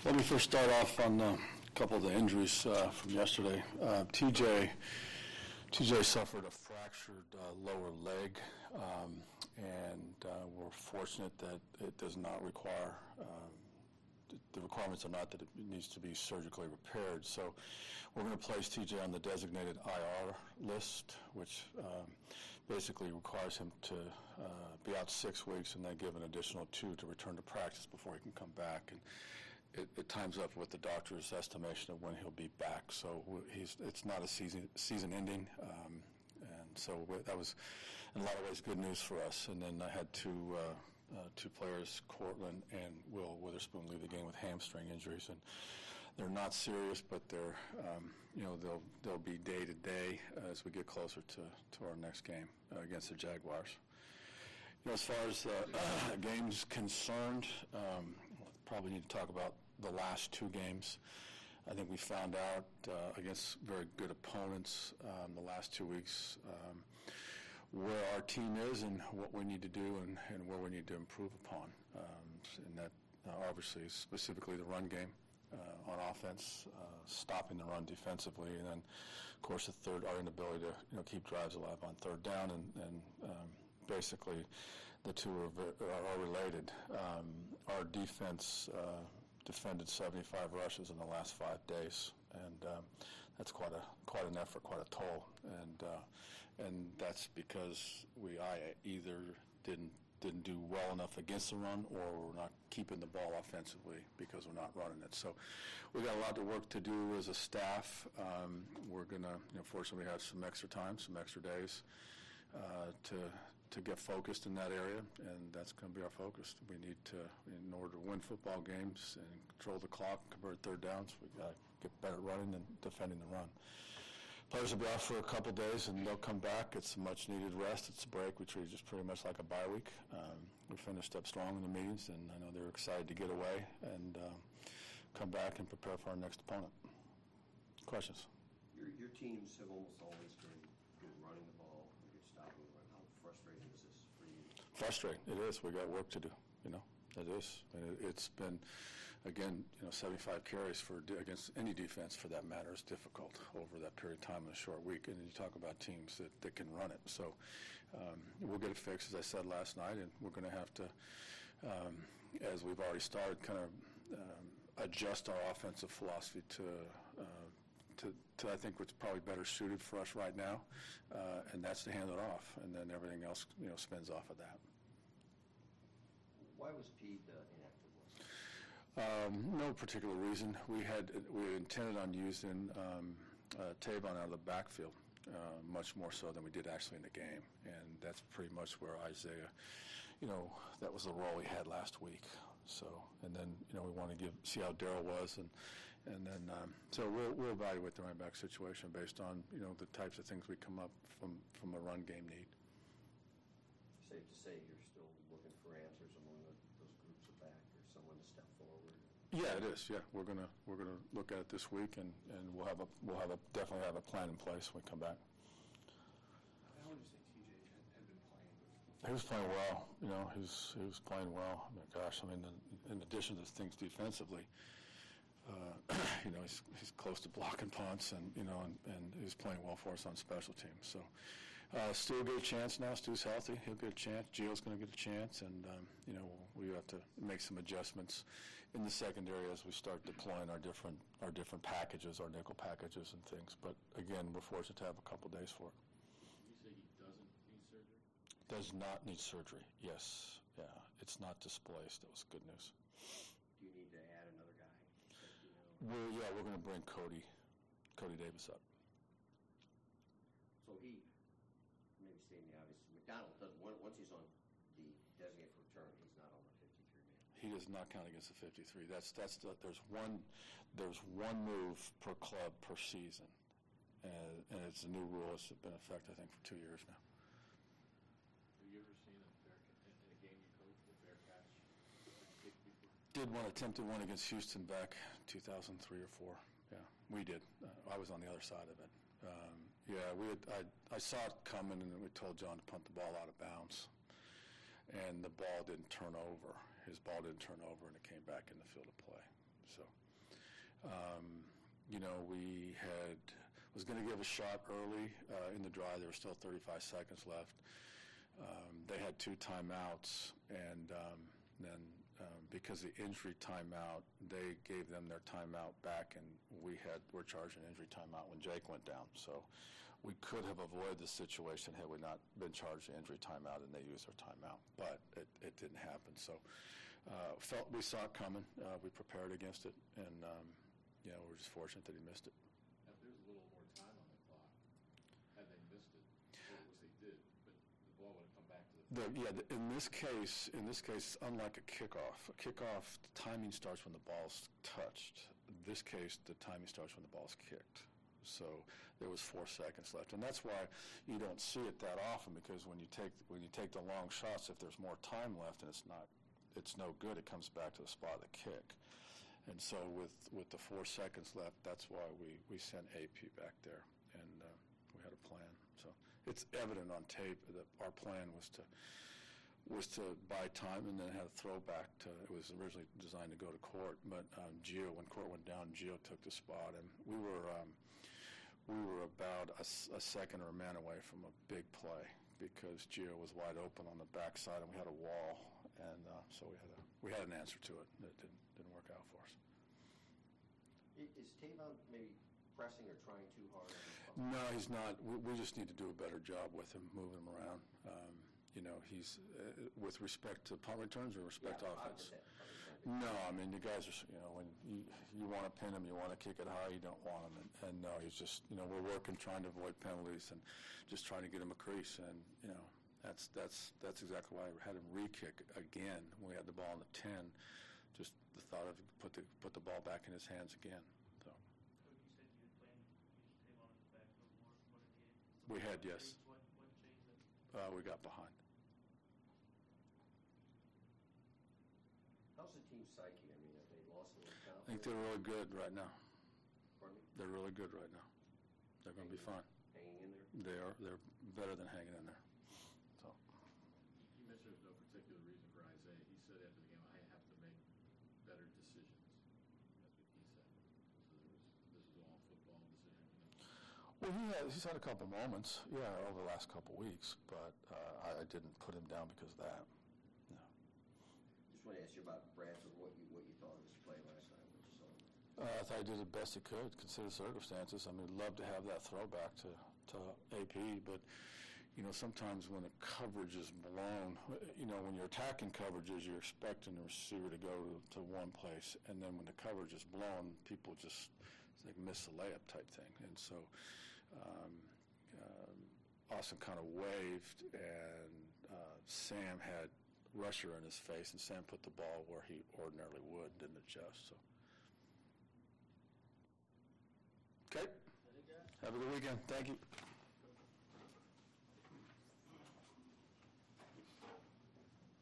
Let me first start off on a couple of the injuries from yesterday. TJ suffered a fractured lower leg, and we're fortunate that it does not require, the requirements are not that it needs to be surgically repaired. So we're going to place TJ on the designated IR list, which basically requires him to be out 6 weeks and then give an additional 2 to return to practice before he can come back. And it times up with the doctor's estimation of when he'll be back. So it's not a season ending, and so that was in a lot of ways good news for us. And then I had two players, Cortland and Will Witherspoon, leave the game with hamstring injuries, and they're not serious, but they're they'll be day to day as we get closer to our next game against the Jaguars. As far as the game's concerned, probably need to talk about the last 2 games. I think we found out against very good opponents the last 2 weeks where our team is and what we need to do and where we need to improve upon. And that obviously is specifically the run game on offense, stopping the run defensively, and then of course our inability to keep drives alive on third down, and basically the two are related. Our defense defended 75 rushes in the last 5 days, and that's quite an effort, quite a toll, and that's because I either didn't do well enough against the run, or we're not keeping the ball offensively because we're not running it. So we got a lot of work to do as a staff. We're gonna, fortunately, we have some extra time, some extra days to get focused in that area, and that's going to be our focus. We need to, in order to win football games and control the clock, convert third downs, we've got to get better running and defending the run. Players will be off for a couple days, and they'll come back. It's a much-needed rest. It's a break. We treat it just pretty much like a bye week. We finished up strong in the meetings, and I know they're excited to get away and come back and prepare for our next opponent. Questions? Your teams have almost always been good running the ball, good stopping the run. How frustrating is this for you? Frustrating. It is. We got work to do. It is. It's been, again, 75 carries against any defense for that matter is difficult over that period of time in a short week. And you talk about teams that can run it. So we'll get it fixed, as I said last night, and we're going to have to, as we've already started, kind of adjust our offensive philosophy to I think what's probably better suited for us right now, and that's to hand it off, and then everything else spins off of that. Why was Pete inactive? No particular reason. We intended on using Tavon out of the backfield much more so than we did actually in the game, and that's pretty much where Isaiah, that was the role he had last week. So, and then we want to see how Darryl was, and then so we'll evaluate the running back situation based on the types of things we come up from a run game need. Safe to say you're still looking for answers among those groups of back, or someone to step forward. Yeah, it is. Yeah, we're gonna look at it this week, and we'll definitely have a plan in place when we come back. How would you say TJ had been playing? He was playing well. He was playing well. In addition to things defensively, he's close to blocking punts, and he's playing well for us on special teams. So Stu will get a chance now. Stu's healthy. He'll get a chance. Gio's going to get a chance, and we have to make some adjustments in the secondary as we start deploying our different packages, our nickel packages and things. But again, we're fortunate to have a couple days for it. You say he doesn't need surgery? Does not need surgery. Yes. Yeah. It's not displaced. That was good news. Do you need to add another guy? We're going to bring Cody Davis up. So he, maybe stating the obvious, McDonald doesn't. Once he's on the designated for return, he's not on the 53-man. He does not count against the 53. There's one move per club per season, and it's a new rule. It's been in effect, I think, for 2 years now. Have you ever seen in a game you coached a fair catch kick before? Did attempted one against Houston back 2003 or 4. Yeah, we did. I was on the other side of it. I saw it coming, and we told John to punt the ball out of bounds, and the ball didn't turn over. His ball didn't turn over, and it came back in the field of play. So, we was going to give a shot early in the drive. There were still 35 seconds left. They had 2 timeouts, and then because the injury timeout, they gave them their timeout back, and we're charged an injury timeout when Jake went down. So we could have avoided the situation had we not been charged an injury timeout and they used their timeout, but it didn't happen. So we saw it coming. We prepared against it, and we're just fortunate that he missed it. Now, if there's a little more time on the clock, had they missed it, what was they did, but the ball would have come back to the In this case, unlike a kickoff, the timing starts when the ball's touched. In this case, the timing starts when the ball's kicked. So there was 4 seconds left, and that's why you don't see it that often, because when you take the long shots, if there's more time left and it's no good, it comes back to the spot of the kick. And so with the 4 seconds left, that's why we sent AP back there, and we had a plan. So it's evident on tape that our plan was to buy time and then had a throwback to. It was originally designed to go to Court, but when Court went down, Gio took the spot, and we were about a second or a man away from a big play because Gio was wide open on the backside, and we had a wall, and so we had an answer to it. It didn't work out for us. Is Tavon maybe pressing or trying too hard on his phone? No, he's not. We just need to do a better job with him, moving him around. He's with respect to punt returns or respect to offense. No, I mean, the guys are, when you want to pin him, you want to kick it high, you don't want him. And no, he's just, we're working, trying to avoid penalties and just trying to get him a crease. And, that's exactly why I had him re-kick again when we had the ball on the 10. Just the thought of put the ball back in his hands again. So. Coach, you said you had planned to use Tavon in the backfield more in the game. We had, yes. What changed that? We got behind. How's the team psyche? I mean, have they lost a little confidence? I think they're really good right now. Pardon me? They're really good right now. They're going to be fine. Hanging in there? They're better than hanging in there. So. You mentioned there's no particular reason for Isaiah. He said after the game, I have to make better decisions. That's what he said. So this is all football decision. Well, he's had a couple moments, over the last couple weeks, but I didn't put him down because of that. No. Just want to ask you about Bradford, what you thought of his play last night, what you saw. I thought he did the best he could, consider circumstances. I mean, love to have that throwback to AP, but sometimes when the coverage is blown, when you're attacking coverages, you're expecting the receiver to go to one place, and then when the coverage is blown, people just miss the layup type thing. And so Austin kind of waved, and Sam had Rusher in his face, and Sam put the ball where he ordinarily would, didn't adjust. So. Okay. Have a good weekend. Thank you.